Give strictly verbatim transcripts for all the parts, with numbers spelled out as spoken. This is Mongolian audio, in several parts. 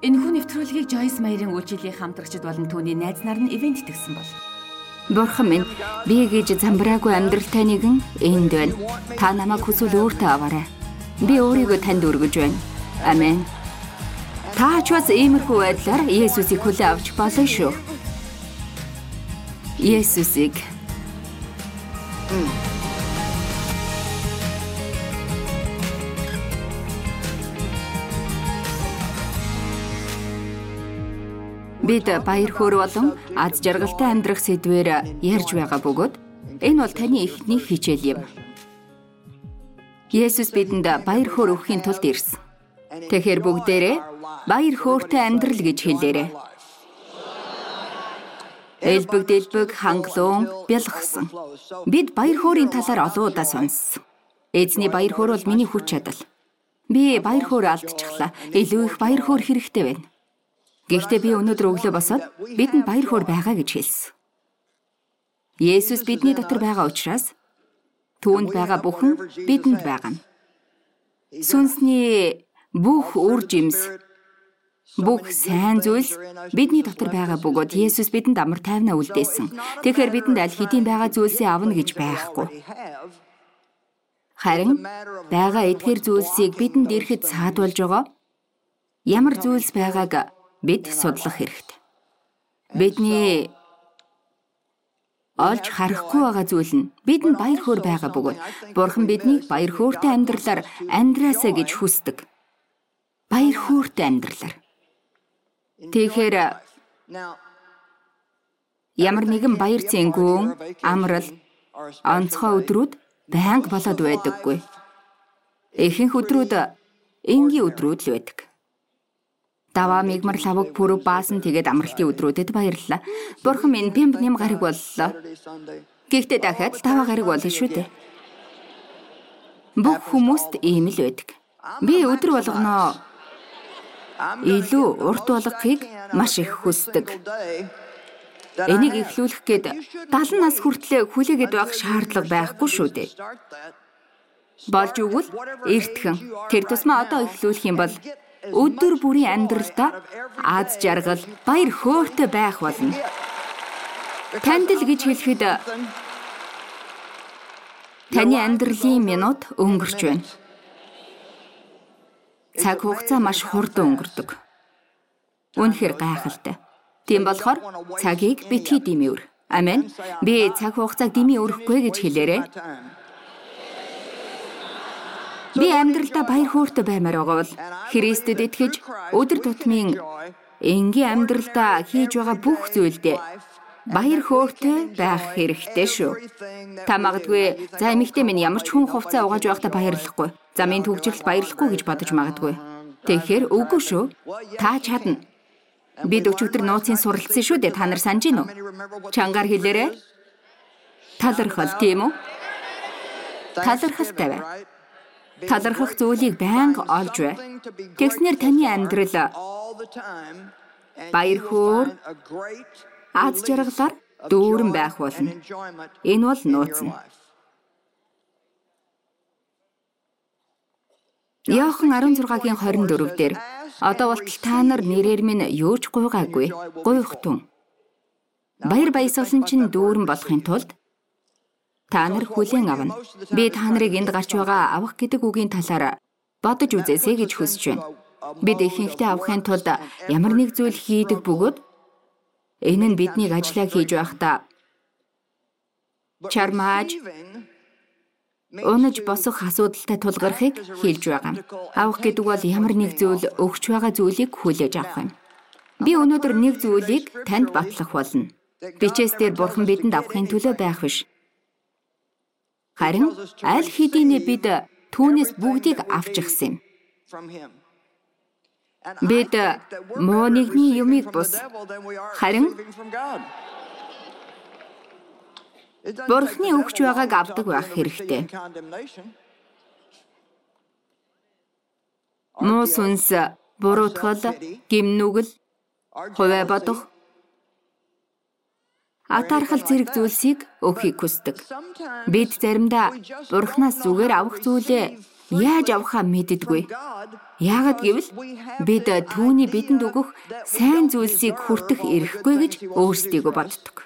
Энэхүү нэвтрүүлгийг Joyce Meyer-ийн үйлчлэлийн хамтрагчид болон түүний найз нар нь ивент итгэсэн бол. Бурхан минь, би гэж замбраагүй амьдралтай нэгэн энд байна. Та намайг хүсвэл өөртөө аваарай. Би өөрийгөө танд өргөж байна. Амен. Та ч бас иймэрхүү байдлаар Есүсийг хүлээн авч болно шүү. Есүсийг. Бид баяр хөөр болон аз жаргалтай амьдрах сэдвээр ярьж байгаа бөгөөд энэ бол таны эхний хичээл юм. Есүс бидэнд баяр хөөр өгөхийн тулд ирсэн. Тэгэхээр бүгдээрээ баяр хөөртэй амьдрал гэж хэлээрэй. Элбэг дэлбэг хангалуун бялгсан. Бид баяр хөөрийн талаар олон удаа сонссон. Эзний баяр хөөр бол миний хүч чадал. Би баяр хөөр алдчихлаа. Илүү их баяр хөөр хэрэгтэй байна. Гэхдээ би өнөөдөр өглөө босоод бидэнд баяр хөөр байгаа гэж хэлсэн. Есүс бидний дотор байгаа учраас түүнд байгаа бүхэн бидэнд байгаа. Сүнсний бүх үр жимс, бүх сайн зүйлс бидний дотор байгаа бөгөөд Есүс бидэнд амар тайвнаа үлдээсэн. Тэгэхээр бидэнд аль хэдийн байгаа зүйлсээ авна гэж байхгүй. Харин байгаа эдгээр зүйлсийг бидэнд ирэхэд саадуулж байгаа ямар зүйлс байгааг бид судлах хэрэгтэй. Бидний олж харахгүй байгаа зүйл нь бидэнд баяр хөөр байгаа бөгөөд Бурхан биднийг баяр хөөртэй амьдралаар амьдраасаа гэж хүсдэг. Баяр хөөртэй амьдралаар. Тэгэхээр ямар нэгэн баяр цэнгүүн, амрал, онцгой өдрүүд байнга болоод байдаггүй. Ихэнх өдрүүд энгийн өдрүүд л байдаг. Даваа мигмар лавг пүрэв баасан тэгээд амралтын өдрүүдэд баярлалаа. Бурхан минь бямб нэм гариг боллоо. Гэхдээ дахиад даваа гариг болно шүү дээ. Бүх хүмүүст ийм л байдаг. Би өдөр болгоноо илүү урт болгохыг маш их хүсдэг. Энийг эхлүүлэх гээд дагалан нас хүртлээр хүлээгээд байх шаардлага байхгүй шүү дээ. Болж өгвөл эртхэн тэр тусмаа одоо эхлүүлэх юм бол өдөр бүрийн амьдралдаа аз жаргал, баяр хөөртэй байх болно. Танд л гэж хэлэхэд таны амьдралын минут өнгөрч байна. Цаг хугацаа маш хурдан өнгөрдөг. Үнэхээр гайхалтай. Тийм болохоор цагийг битгий дэмий өр. Амен. Би цаг хугацааг дэмий өрөхгүй гэж хэлээрэй. Би амьдралдаа баяр хөөртэй баймаар байгаа бол Христэд итгэж өдөр тутмын энгийн амьдралдаа хийж байгаа бүх зүйлдээ баяр хөөртэй байх хэрэгтэй шүү. Та магадгүй за эмэгтэй минь ямар ч хүн хувцас угааж байхдаа баярлахгүй. За минь төгжрэлд баярлахгүй гэж бодож магадгүй. Тэгэхээр үгүй шүү. Та чадна. Бид өчигдөр нууцын суралцсан шүү дээ. Та нар санаж гин үү? Чангаар хэлээрэй. Талархал тийм үү? Талархалтай бай. Талархах зүйлийг байнга олж бай. Тэгснээр таны амьдрал баяр хөөр, аз жаргалаар дүүрэн байх болно. Энэ бол нууц нь. Иохан арван зургагийн хорин дөрөв дээр одоо болтол та нар нэрээр минь юу ч гуйгаагүй. Гуйхтун. Баяр баясгалан чинь дүүрэн болохын тулд та нар хүлээн авна. Би та нарыг энд гарч байгаа авах гэдэг үгийн талаар бодож үзээсэй гэж хүсэж байна. Бид ихэнхдээ авахын тулд ямар нэг зүйл хийдэг бөгөөд энэ нь биднийг ажиллаа хийж байхдаа чармааж, унаж босох асуудалтай тулгархыг хэлж байгаа. Авах гэдэг бол ямар нэг зүйл өгч байгаа зүйлийг хүлээж авах юм. Би өнөөдөр нэг зүйлийг танд батлах болно. Бичээс дээр Бурхан бидэнд авахын төлөө байх биш. Харин аль хэдийнэ бид түүнээс бүгдийг авч ирсэн юм. Бид муу нэгний юмыг бус. Харин Бурханы өгч байгааг авдаг байх хэрэгтэй. Муу сүнс, буруутгал, гимнүгэл, хувиа бодох, атаархал зэрэг зүйлсийг өгөхийг хүсдэг. Бид заримдаа Бурханаас зүгээр авах зүйлээ яаж авахаа мэддэггүй. Яагад гэвэл бид түүний бидэнд өгөх сайн зүйлсийг хүртэх эрхгүй гэж өөрсдийгөө боддог.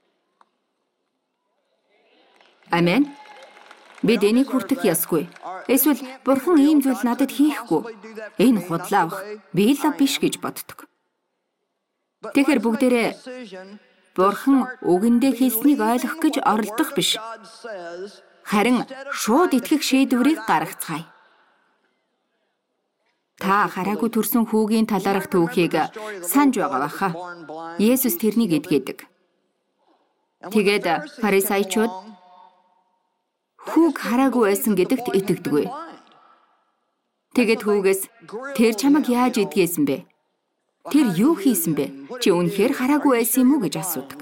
Амен. Бид энийг хүртэх ёсгүй. Эсвэл Бурхан ийм зүйл надад хийхгүй. Энэ худлаа авах би л биш гэж боддог. Тэгэхээр бүгдээрээ Бурхан үгэндээ хэлснийг ойлгох гэж оролдох биш. Харин шууд итгэх шийдвэрийг гаргацгаая. Та хараагүй төрсөн хүүгийн талаарх түүхийг санаж байгаа баха. Есүс тэрнийг эдгээдэг. Тэгээд фарисеучуд хүүг хараагүй байсан гэдэгт итгэдэггүй. Тэгээд хүүгээс тэр чамайг яаж эдгээсэн бэ? Тэр юу хийсэн бэ? Чи үнэхээр хараагүй байсан юм уу гэж асуудаг.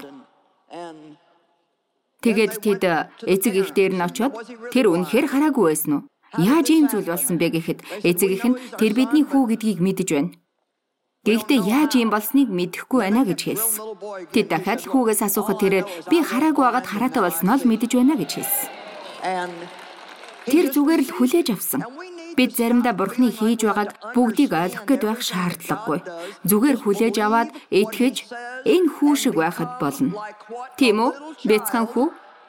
Тэгээд тэд эцэг ихтэй нь очиод тэр үнэхээр хараагүй байсан уу? Яаж ийм зүйл болсон бэ гэхэд эцэг их нь тэр бидний хүү гэдгийг мэдэж байна. Гэхдээ яаж ийм болсныг мэдэхгүй байна гэж хэлсэн. Тэд дахиад хүүгээс асуухад тэрээр би хараагүй байгаад хараатай болсноо л мэдэж байна гэж хэлсэн. Тэр зүгээр л хүлээж авсан. Бид заримдаа Бурхны хийж байгааг бүгдийг ойлгох гээд байх шаардлагагүй. Зүгээр хүлээж аваад итгэж энэ хүү шиг байхад болно. Тийм үү? Бяцхан хүү?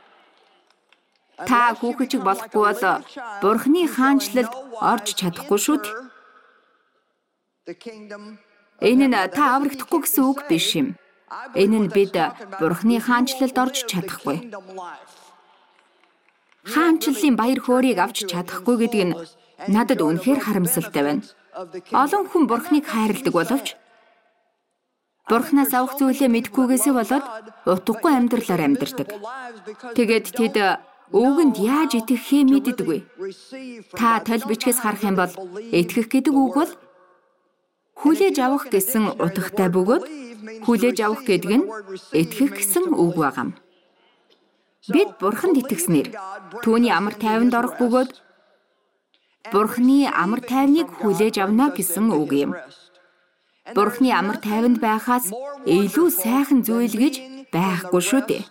Та хүүхэд болохгүй бол Бурхны хаанчлалд орж чадахгүй шүү дээ. Энэ нь та аврагдахгүй гэсэн үг биш юм. Энэ нь бид Бурхны хаанчлалд орж чадахгүй. Хаанчлалын баяр хөөргийг авч чадахгүй гэдэг нь надад үнэхээр харамсалтай байна. Олон хүн Бурхныг хайрладаг боловч Бурхнаас авах зүйлээ мэдхгүйгээсээ болоод утгагүй амьдралаар амьдардаг. Тэгээд тэд үгэнд яаж итгэхээ мэддэггүй. Та тол бичгээс харах юм бол итгэх гэдэг үг бол хүлээж авах гэсэн утгатай бөгөөд хүлээж авах гэдэг нь итгэх гэсэн үг байна. Бид Бурханд итгэснээр түүний амар тайванд орох бөгөөд Бурхны амар тайвныг хүлээж авна гэсэн үг юм. Бурхны амар тайванд байхаас илүү сайхан зүйл гэж байхгүй шүү дээ.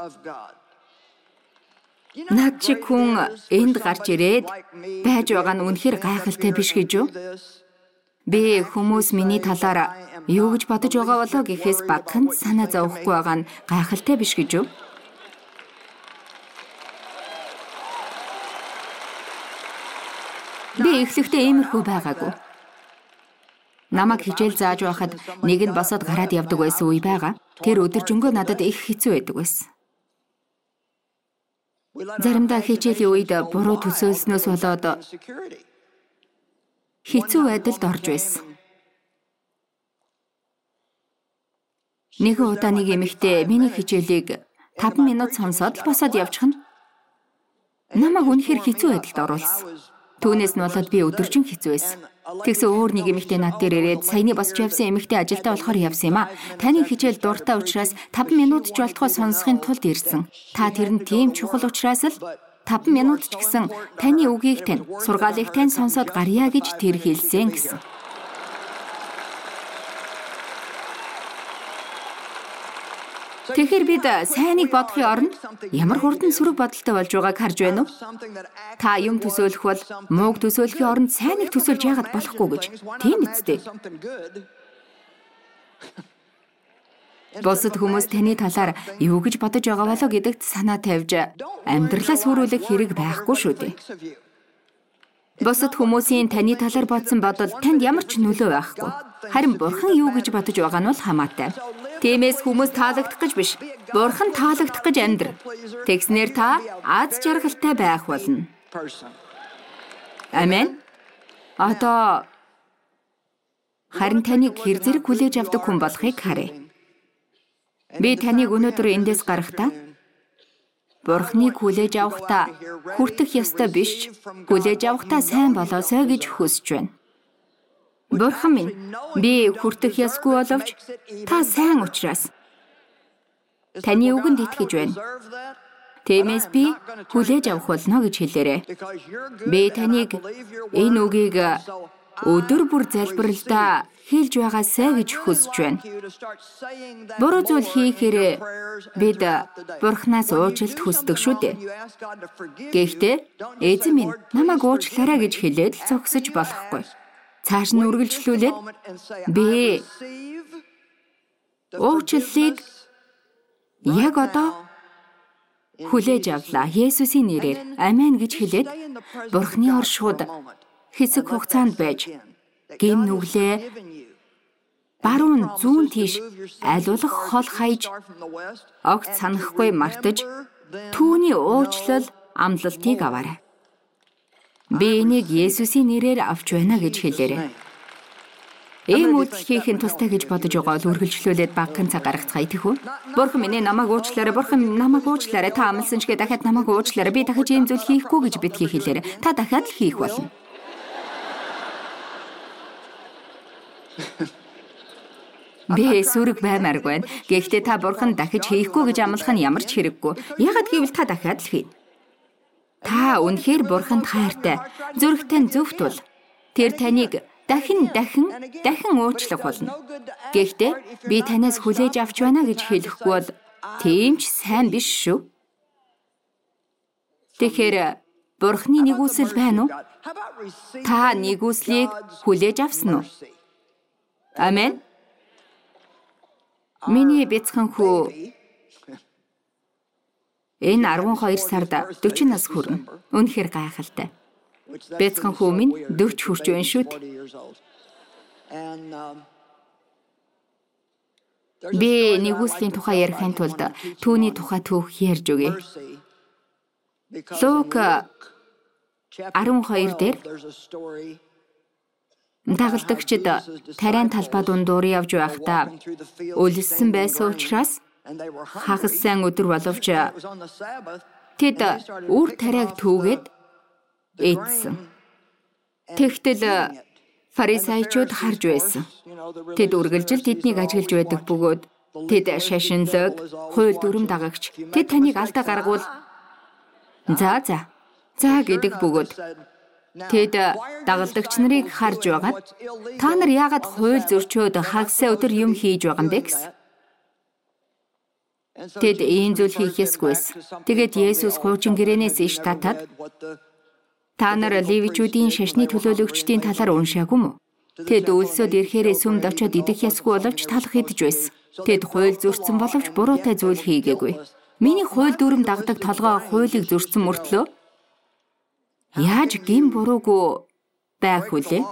Наад чи хүн энд гарч ирээд байж байгаа нь үнэхээр гайхалтай биш гэж үү? Би хүмүүс миний талаар юу гэж бодож байгаа болоо гэхээс багхан санаа зовхгүй байгаа нь гайхалтай биш гэж үү? Би эхлэхдээ иймэрхүү байгаагүй. Намайг хичээл зааж байхад нэг нь босоод гараад явдаг байсан үе байгаа. Тэр өдөржингөө надад их хэцүү байдаг байсан. Заримдаа хичээлийн үед буруу төсөөлснөөс болоод хэцүү байдалд орж байсан. Нэгэн удаа нэг эмэгтэй миний хичээлийг таван минут сонсоод л босоод явчих нь намайг үнэхээр хэцүү байдалд оруулсан. Түүнээс нь болоод би өдөржин хэцүү байсан. Тэгсэн өөр нэг эмэгтэй над дээр ирээд саяны босч явсан эмэгтэй ажилдаа болохоор явсан юм а. Таны хичээл дуртай учраас таван минут ч болтгоо сонсохын тулд ирсэн. Та тэр нь тийм чухал учраас л таван минут ч гэсэн таны үгийг тань, сургаалыг тань сонсоод гарья гэж тэр хэлсэн гэсэн. Тэгэхээр бид сайныг бодохын оронд ямар хурдан сөрөг бодолтой болж байгааг харж байна уу? Та юм төсөөлөх бол мууг төсөөлөхийн оронд сайныг төсөөлж яагаад болохгүй гэж. Тийм үстэй. Бусад хүмүүс таны талаар юу гэж бодож байгаа болоо гэдэгт санаа тавьж амьдралаа сүрүүлэх хэрэг байхгүй шүү дээ. Бусад хүмүүсийн таны талаар бодсон бодол танд ямар ч нөлөө байхгүй. Харин Бурхан юу гэж бодож байгаа нь бол хамаатай. Тиймээс хүмүүс таалагдах гэж биш. Бурхан таалагдах гэж амьдр. Тэгснээр та аз жаргалтай байх болно. Амен. Одоо харин таныг хэр зэрэг хүлээж авдаг хүн болохыг харъя. Би таныг өнөөдөр эндээс гаргахдаа Бурхныг хүлээж авахдаа хүртэх ёстой биш, хүлээж авахдаа сайн болоосой гэж хүсэж байна. Бурхан минь, би хүртэх ёсгүй боловч та сайн учраас таны үгэнд итгэж байна. Тиймээс би хүлээж авах болно гэж хэлээрэй. Би таныг энэ үгийг өдөр бүр залбиралдаа хэлж байгаасай гэж хүсэж байна. Буруу зүйл хийхээр бид Бурханаас уучлалт хүсдэг шүү дээ. Гэхдээ эзэн минь намайг уучлаарай гэж хэлээд л зогсож болохгүй. Цааш нь үргэлжлүүлээд би уучлалыг яг одоо хүлээж авлаа. Есүсийн нэрээр амен гэж хэлээд Бурханы оршууд хэсэг хугацаанд байж гин нүглээ баруун зүүн тийш айлуулах хол хайж огт санахгүй мартаж түүний уучлал амлалтыг аваарай. Би энийг Есүсийн нэрээр авч байна гэж хэлээрэй. Ийм үйлдэл хийхин тустай гэж бодож байгаа бол үргэлжлүүлээд багахан цаг гаргацгаая тийхүү. Бурхан минь намайг уучлаарай. Бурхан намайг уучлаарай. Та амласан чигээ дахиад намайг уучлаарай. Би дахиж ийм зүйл хийхгүй гэж битгий хэлээрэй. Та дахиад л хийх болно. Би сүрэг баймааргүй байна. Гэхдээ та Бурхан дахиж хийхгүй гэж амлах нь ямар ч хэрэггүй. Ягаад гэвэл та дахиад л хийнэ. Та үнэхээр Бурханд хайртай. Зүрхтээ зөвхт бол тэр таныг дахин дахин дахин уучлах болно. Гэхдээ би танаас хүлээж авч байна гэж хэлэхгүй бол тийм ч сайн биш шүү. Тэгэхээр Бурханы нэгүсэл байна уу? Та нэгүслийг хүлээж авсан уу? Амен. Миний бяцхан хүү энэ арван хоёр сард дөрвөн нас хүрнэ. Үнэхээр гайхалтай. Бяцхан хүү минь дөрвөн хүрч байна шүү дээ. Би нэгүслийн тухай ярихын тулд түүний тухай түүх ярьж өгье. Лук арван хоёр дээр дагалдагчид тариан талбай дундуур явж байхдаа өлссөн байсан учраас хагас сайн өдөр боловч тэд үр тариаг түүгээд эдсэн. Тэгтэл фарисеучуд харж байсан. Тэд үргэлжил тэднийг ажиглаж байдаг бөгөөд тэд шашинлог, хууль дүрм дагагч тэд таныг алдаа гаргавал за за за гэдэг бөгөөд тэд дагалдагч нарыг харж байгаад та нар яагаад хууль зөрчөөд хагасаа өдөр юм хийж байгаа юм бэ гэсэн. Тэд ийм зүйл хийх ёсгүйсэн. Тэгээд Есүс хуучин гэрээнээс иш татаад та нар левичүүдийн шашны төлөөлөгчдийн талаар уншаагүй мүү? Тэд өлсөд ирэхээрээ сүмд очиод идэх ёсгүй боловч талах идэж байсан. Тэд хууль зөрчсөн боловч буруутай зүйл хийгээгүй. Миний хууль дүрм дагдаг толгой хуулийг зөрчсөн мөртлөө яаж гин буруугүй байх вүлээ?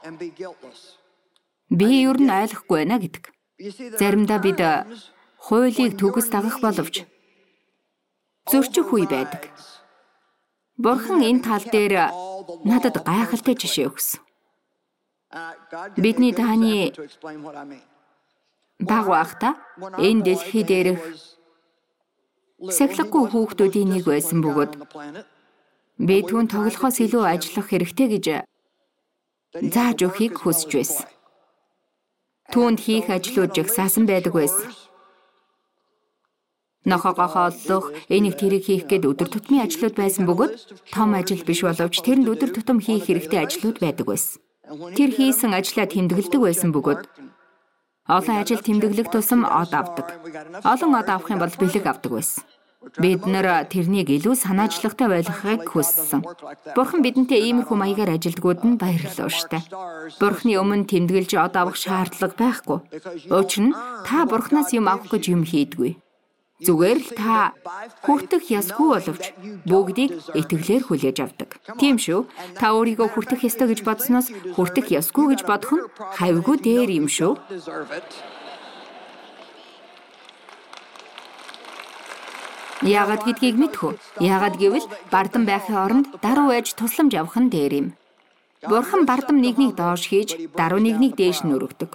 Би юу н ойлгохгүй байна гэдэг. Заримдаа бид хуулийг түгэс дагах боловч зөрчих үе байдаг. Бурхан энэ тал дээр надад гайхалтай жишээ өгсөн. Бидний таны баг байхдаа энэ дэлхий дээрх сахилгагүй хүүхдүүдийн нэг байсан бөгөөд би түүн тоглохоос илүү ажиллах хэрэгтэй гэж зааж өгөхийг хүсэж байсан. Түүнд хийх ажлууд жагсаасан байдаг байсан. Нохогоо хооллох, энийг тэрийг хийх гээд өдөр тутмын ажлууд байсан бөгөөд том ажил биш боловч тэрэнд өдөр тутам хийх хэрэгтэй ажлууд байдаг байсан. Тэр хийсэн ажлаа тэмдэглэдэг байсан бөгөөд олон ажил тэмдэглэх тусам од авдаг. Олон од авах юм бол бэлэг авдаг байсан. Бид нар тэрнийг илүү санаачлагтай байлгахыг хүссэн. Бурхан бидэнтэй иймэрхүү маягаар ажилдгууд нь баярлалаа штэ. Бурханы өмнө тэмдэглэж од авах шаардлага байхгүй. Учир нь та Бурханаас юм авах гэж юм хийдгүй. Зүгээр л та хүртэх ёсгүй боловч бүгдийг итгэлээр хүлээж авдаг. Тийм шүү. Та өөрийгөө хүртэх ёстой гэж бодсноос хүртэх ёсгүй гэж бодох нь хавьгүй дээр юм шүү. Яагаад гэдгийг мэдхүү. Яагаад гэвэл бардам байхын оронд даруй ээж тусламж авах нь дээр юм. Бурхан бардам нэгнийг доош хийж, даруй нэгнийг дээш нь өргөдөг.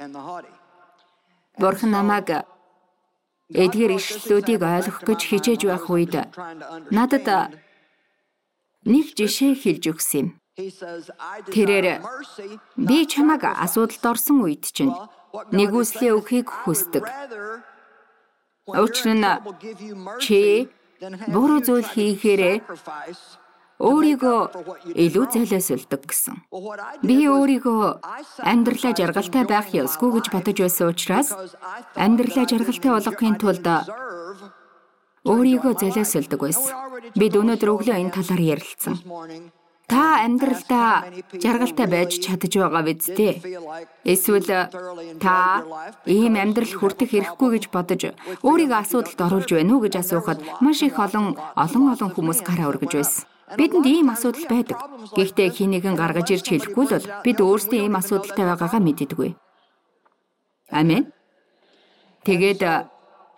Бурхан намайг эдгээр ишлэлүүдийг ойлгох гэж хичээж байх үед надад нэг жишээ хэлж өгсөн юм. Тэрээр би чамайг асуудалд орсон үед чинь нэгүслээ өгөхийг хүсдэг. Учир нь чи буруу зүйл хийхээрээ өөрийгөө илүү золиослдог гэсэн. Би өөрийгөө амьдралаа жаргалтай байх ёсгүй гэж бодож байсан учраас амьдралаа жаргалтай болгохын тулд өөрийгөө золиослдог байсан. Бид өнөөдөр өглөө энэ талаар ярилцсан. Та амьдралдаа жаргалтай байж чадж байгаа биз дээ? Эсвэл та ийм амьдрал хүртэх хэрэггүй гэж бодож өөрийгөө асуудалд оруулж байна уу гэж асуухад маш их олон олон олон хүмүүс гараа өргөж байсан. Бидэнд ийм асуудал байдаг. Гэхдээ хийнэгэн гаргаж ирж хэлэхгүй л бол бид өөрсдөө ийм асуудалтай байгаагаа мэддэггүй. Амен. Тэгээд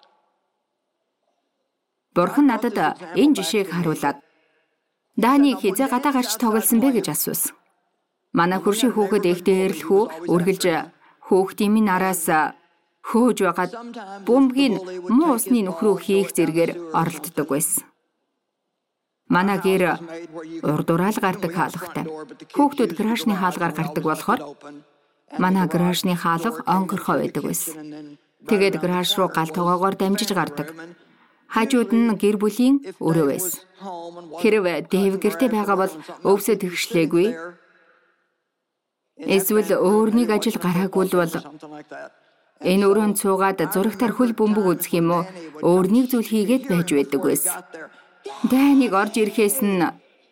Бурхан надад энэ жишээг харуулад Дани хизээ гадаа гарч тоглосон бэ гэж асуусан. Манай хөршийн хүүхэд их дээрлэхүү үргэлж хүүхдийн минь араас хөөж байгаад бөмбөгийн муу усны нөхрөө хийх зэргээр оролддог байсан. Манай гэр урд ураал гардаг хаалгатай. Хүүхдүүд гаражны хаалгаар гардаг болохоор манай гаражны хаалга онгорхой байдаг байсан. Тэгээд гараж руу гал тоогоогоор дамжиж гардаг. Хажууд нь гэр бүлийн өрөө байсан. Хэрвээ Дэв гэртээ байгаа бол өвсөд тэгшлээгүй. Эсвэл өөрний ажил гараагүй бол энэ өрөөнд цуугаад зурагтаар хөл бөмбөг үзэх юм уу? Өөрнийг зүйл хийгээд байж байдаг байсан. Даниг орж ирэхээс нь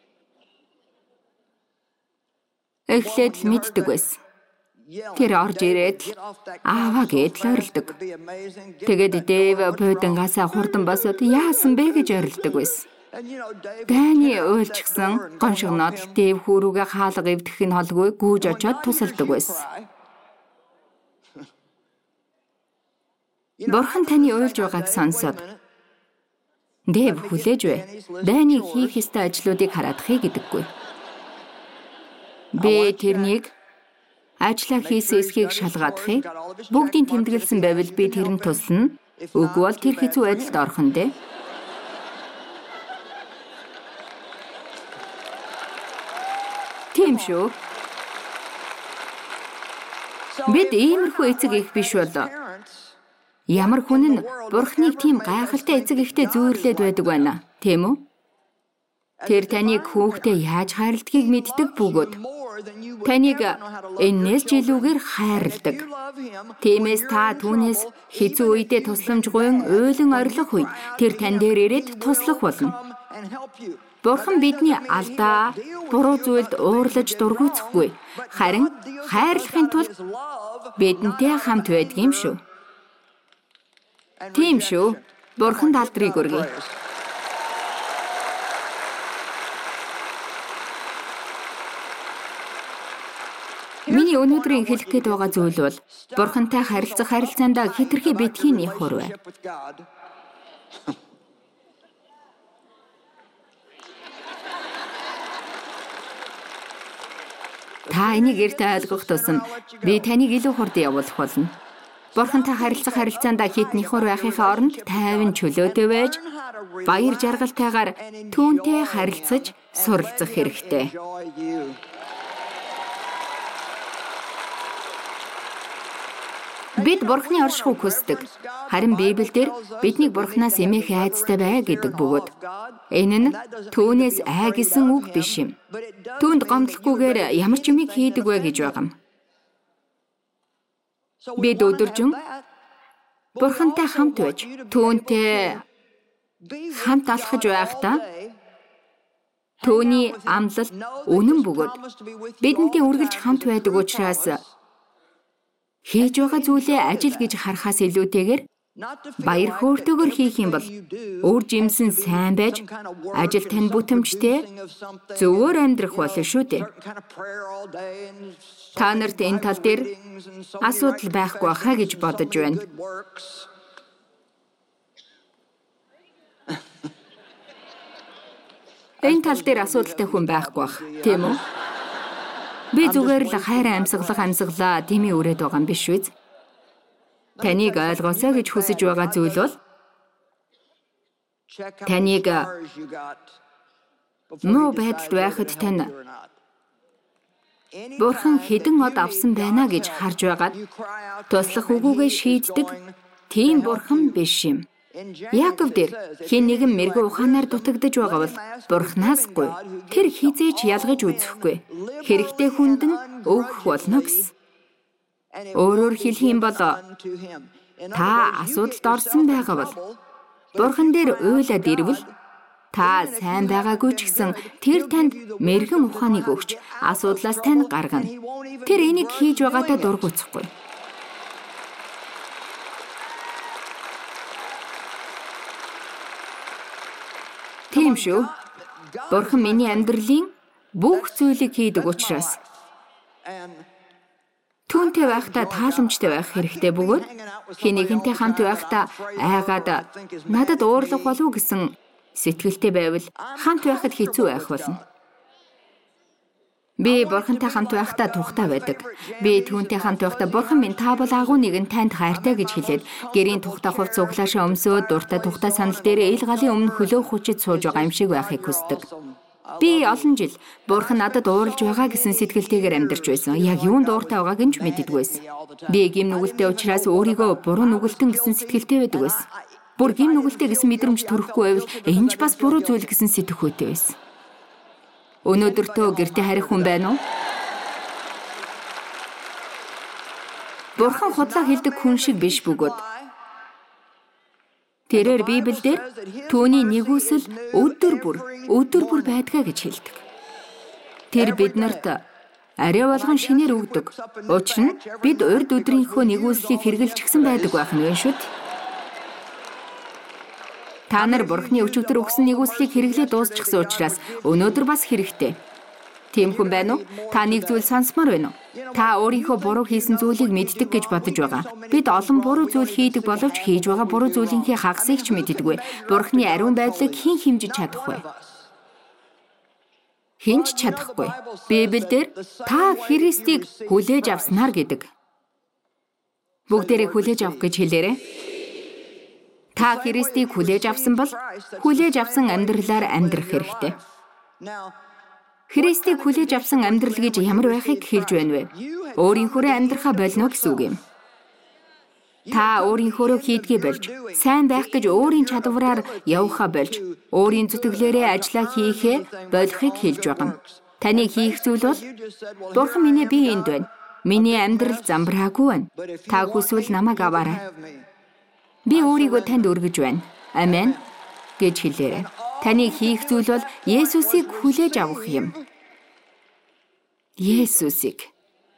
эхлээд л мэддэг байсан. Тэр орж ирээд л ааваа гээд л орилдог. Тэгээд Дэв бодонгасаа хурдан босоод яасан бэ гэж орилдог байсан. Дани уйлчихсан гоншигноод Дэв хүүрүүгээ хаалга эвдэх нь холгүй гүйж очоод тусалдаг байсан. Бурхан таны уйлж байгааг сонсоод Дэв хүлээж бай. Дани хийх ёстой ажлуудыг хараадахыг гэдэггүй. Би тэрнийг ажлаа хийсэн эсхийг шалгаадахыг бүгдийг тэмдэглэсэн байвал би тэрэнд туслана. Үгүй бол тэр хэцүү байдалд орхон дээ. Тийм шүү. Бид иймэрхүү эцэг их биш бол ямар хүн нь Бурхныг тийм гайхалтай эцэг ихтэй зүйрлээд байдаг байна, тийм үү? Тэр таныг хүүхдээ яаж хайрладгийг мэддэг бөгөөд таныг энээс ч илүүгээр хайрладаг. Тиймээс та түүнээс хэцүү үедээ тусламжгүй уйлан орилох үед тэр тань дээр ирээд туслах болно. Бурхан бидний алдаа, буруу зүйлд уурлаж дургуйцахгүй, харин хайрлахын тулд бидэнтэй хамт байдаг юм шүү. Тийм шүү. Бурханд алдрыг өргөе. Миний өнөөдрийн хэлэх гээд байгаа зүйл бол Бурхантай харилцах харилцаанд хэтэрхий битгий нэх хүрвэ. Та энийг эрт ойлгох тусам би таныг илүү хурд явуулах болно. Бурхантай харилцах харилцаанд хитнийхөр байхынхаа оронд тайван чөлөөтэй байж, баяр жаргалтайгаар түүнтэй харилцаж суралцах хэрэгтэй. Бид Бурханы оршихуйг хүсдэг. Харин Библиэлд биднийг Бурханаас эмээх айдастай бай гэдэг бөгөөд энэ нь түүнээс ай гэсэн үг биш юм. Түүнд гомдлохгүйгээр ямар ч юмыг хийдэг вэ гэж байгаа юм. Бид өдөржин Бурхантай хамт байж, түүнтэй хамт алхаж байхдаа түүний амлалт үнэн бөгөөд бидэнтэй үргэлж хамт байдаг учраас хийж байгаа зүйлээ ажил гэж харахаас илүүтэйгээр баяр хөөртэйгээр хийх юм бол өөр жимсэн сайн байж ажил тань бүтэмжтэй зөвөр амьдрах болно шүү дээ. Та нарт энэ тал дээр асуудал байхгүй хаа гэж бодож байна. Энэ тал дээр асуудалтай хүн байхгүй бах, тийм үү? Би зүгээр л хайраа амьсгалах амьсгалаа дэмий өрөөд байгаа юм биш үү? Таныг ойлгосоо гэж хүсэж байгаа зүйл бол таныг муу байдалд байхад тань Бурхан хэдэн од авсан байна гэж харж байгаад туслах үгүйгээ шийддэг тийм Бурхан биш юм. Яаков дээр хэн нэгэн мэрэгэн ухаанаар дутагдж байгаа бол Бурханаас гуй. Тэр хизээч ялгаж үзэхгүй. Хэрэгтэй хүнд нь өгөх болно гэсэн. Өөрөөр хэлэх юм бол та асуудалд орсон байгаа бол Бурхан дээр уйлаад ирвэл та сайн байгаагүй ч гэсэн тэр танд мэрэгэн ухааныг өгч асуудлаас тань гаргана. Тэр энийг хийж байгаадаа дургуцахгүй. Тийм шүү. Бурхан миний амьдралын бүх зүйлийг хийдэг учраас түүнтэй байхдаа тааламжтай байх хэрэгтэй бөгөөд хинэгэнтэй хамт байхдаа айгаад надад уурлах болов гэсэн сэтгэлтэй байвал хамт байхад хэцүү байх болно. Би Бурхантай хамт байхдаа тухтай байдаг. Би түүнтэй хамт байхдаа Бурхан минь та бол агуу нэгэн танд хайртай гэж хэлээд гэрийн тухтай хувц цуглаашаа өмсөөд дуртай тухтай санал дээр ил галын өмнө хөлөө хүчит сууж байгаа юм шиг байхыг хүсдэг. Би олон жил Бурхан надад уурлж байгаа гэсэн сэтгэлтэйгээр амьдарч байсан. Яг юунд ууртай байгааг нь ч мэддэггүй байсан. Би гим нүгэлтэй учраас өөрийгөө буруу нүгэлтэн гэсэн сэтгэлтэй байдаг байсан. Бүр гим нүгэлтэй гэсэн мэдрэмж төрөхгүй байвал энэ ч бас буруу зүйл гэсэн сэтгэхүйтэй байсан. Өнөөдөртөө гэртээ харих хүн байна уу? Бурхан худлаа хэлдэг хүн шиг биш бөгөөд тэрээр Библиэлд түүний нэгүсэл өдөр бүр өдөр бүр байдгаа гэж хэлдэг. Тэр биднэрт ариа болгон шинээр өгдөг. Учир нь бид урд өдрийнхөө нэгүслийг хэрэгжилчихсэн байдаг байх нь вэ шүү дээ. Та нар Бурханы өчигдөр өгсөн нэгүслийг хэрэглээ дуусчихсан учраас өнөөдөр бас хэрэгтэй. Тийм хүн байна уу? Та нэг зүйл сонсмоор байна уу? Та өөрийнхөө буруу хийсэн зүйлийг мэддэг гэж бодож байгаа. Бид олон буруу зүйл хийдэг боловч хийж байгаа буруу зүйлийнхээ хагасыг ч мэддэггүй. Бурханы ариун байдлыг хэн хэмжиж чадах вэ? Хэн ч чадахгүй. Библиэлд та Христийг хүлээж авснаар гэдэг. Бүгдээрээ хүлээж авах гэж хэлээрэй. Та Христийг хүлээж авсан бол хүлээж авсан амьдралаар амьдрах хэрэгтэй. Христийг хүлээж авсан амьдрал гэж ямар байхыг хэлж байна вэ? Өөрийнхөө амьдрахаа болно гэсэн үг юм. Та өөрийнхөө хийдгээ болж, сайн байх гэж өөрийн чадвараар явхаа болж, өөрийн зүтгэлээрээ ажиллаа хийхээ болохыг хэлж байгаа юм. Таны хийх зүйл бол Бурхан минь би энд байна. Миний амьдрал замбраагүй байна. Та хүсвэл намайг аваарай. Би өөрийгөө танд өргөж байна. Амен гэж хэлээрэй. Таны хийх зүйл бол Есүсийг хүлээж авах юм. Есүсийг.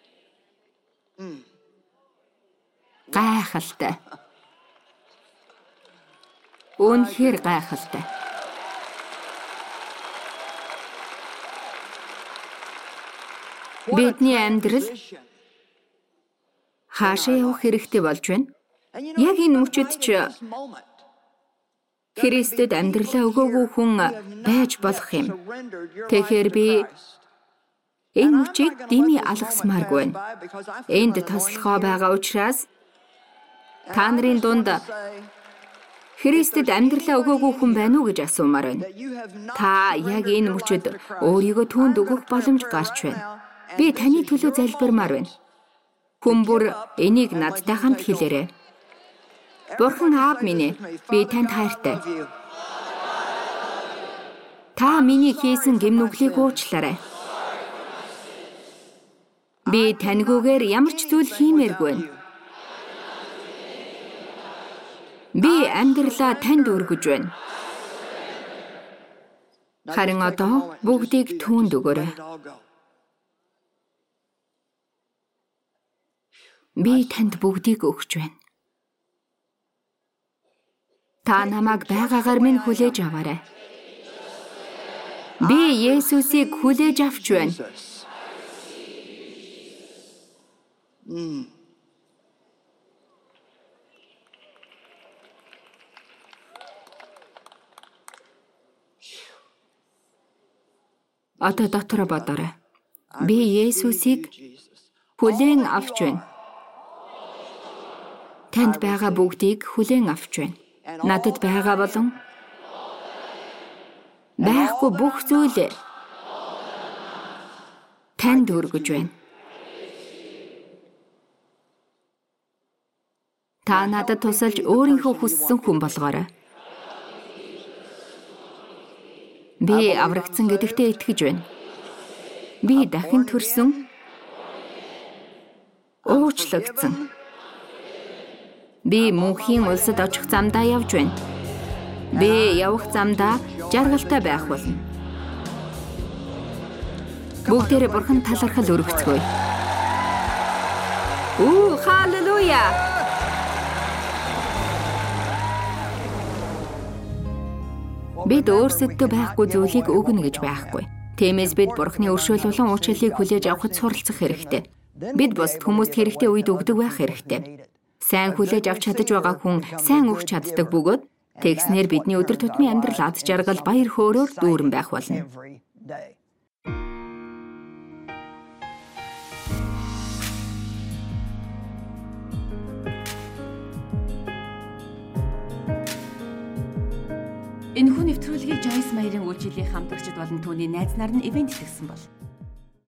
Гайхалтай. Үнэхээр гайхалтай. Бидний амьдрал хаашаа явах хэрэгтэй болж байна? Яг энэ мөчөд ч Христэд амьдралаа өгөөгүй хүн байж болох юм. Тэгэхээр би энэ мөчийг дими алгасмааргүй байна. Энд тослохоо байгаа учраас та нарын дунд Христэд амьдралаа өгөөгүй хүн байна уу гэж асуумаар байна. Та яг энэ мөчөд өөрийгөө түүнд өгөх боломж гарч байна. Би таны төлөө залбирмаар байна. Хүн бүр энийг надтай хамт хэлээрэй. Бурхан аав минь, би танд хайртай. Та миний хийсэн гэмнүглийг уучлаарай. Би таньгүйгээр ямар ч зүйл хиймээргүй. Би амьдралаа танд өргөж байна. Харин одоо бүгдийг түүнд өгөөрэй. Би танд бүгдийг өгч байна. Та намайг байгаагаар минь хүлээж аваарай. Би Есүсийг хүлээж авч байна. Одоо дотор бодоорой. Би Есүсийг хүлээн авч байна. Танд байгаа бүгдийг хүлээн авч байна. Надад байгаа болон байхгүй бүх зүйлээ танд өргөж байна. Та надад тусалж өөрийнхөө хүссэн хүн болгоорой. Би аврагдсан гэдэгтээ итгэж байна. Би дахин төрсөн, уучлагдсан. Би мөнхийн улсад очих замдаа явж байна. Би явах замдаа жаргалтай байх болно. Бүгдээрээ Бурхан талархал өргөцгөөе. Үу, халелуя! Бид өөрсөддөө байхгүй зүйлийг өгнө гэж байхгүй. Тиймээс бид Бурханы өршөөл болон уучлалыг хүлээж авахд суралцах хэрэгтэй. Бид бусад хүмүүст хэрэгтэй үед өгдөг байх хэрэгтэй. Сайн хүлээж авч чадаж байгаа хүн сайн өгч чаддаг бөгөөд тэгснээр бидний өдөр тутмын амьдрал аз жаргал баяр хөөрөөр дүүрэн байх болно. Энэхүү нэвтрүүлгийг Joyce Meyer-ийн үйлчилгээ хамтрагчид болон түүний найз нар нь ивент хийсэн бол